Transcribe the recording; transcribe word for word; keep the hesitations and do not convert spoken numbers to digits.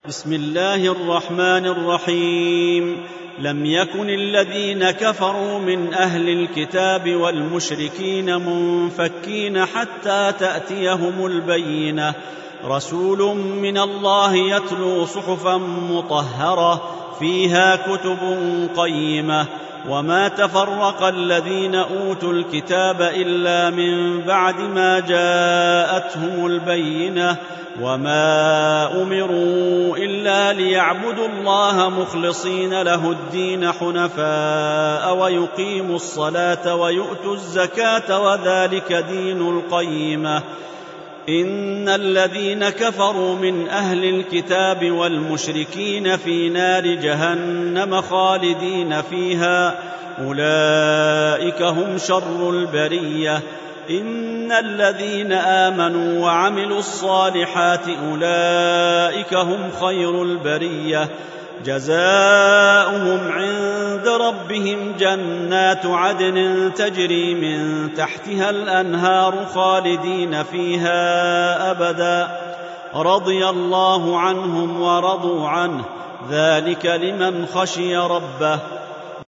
بسم الله الرحمن الرحيم. لم يكن الذين كفروا من أهل الكتاب والمشركين منفكين حتى تأتيهم البينة، رسول من الله يتلو صحفا مطهرة فيها كتب قيمة. وما تفرق الذين أوتوا الكتاب إلا من بعد ما جاءتهم البينة، وما أمروا إلا ليعبدوا الله مخلصين له الدين حنفاء ويقيموا الصلاة ويؤتوا الزكاة وذلك دين القيمة. إن الذين كفروا من أهل الكتاب والمشركين في نار جهنم خالدين فيها، أولئك هم شر البرية. إن الذين آمنوا وعملوا الصالحات أولئك هم خير البرية، جزاؤهم عند ربهم جنات عدن تجري من تحتها الأنهار خالدين فيها أبدا، رضي الله عنهم ورضوا عنه، ذلك لمن خشي ربه.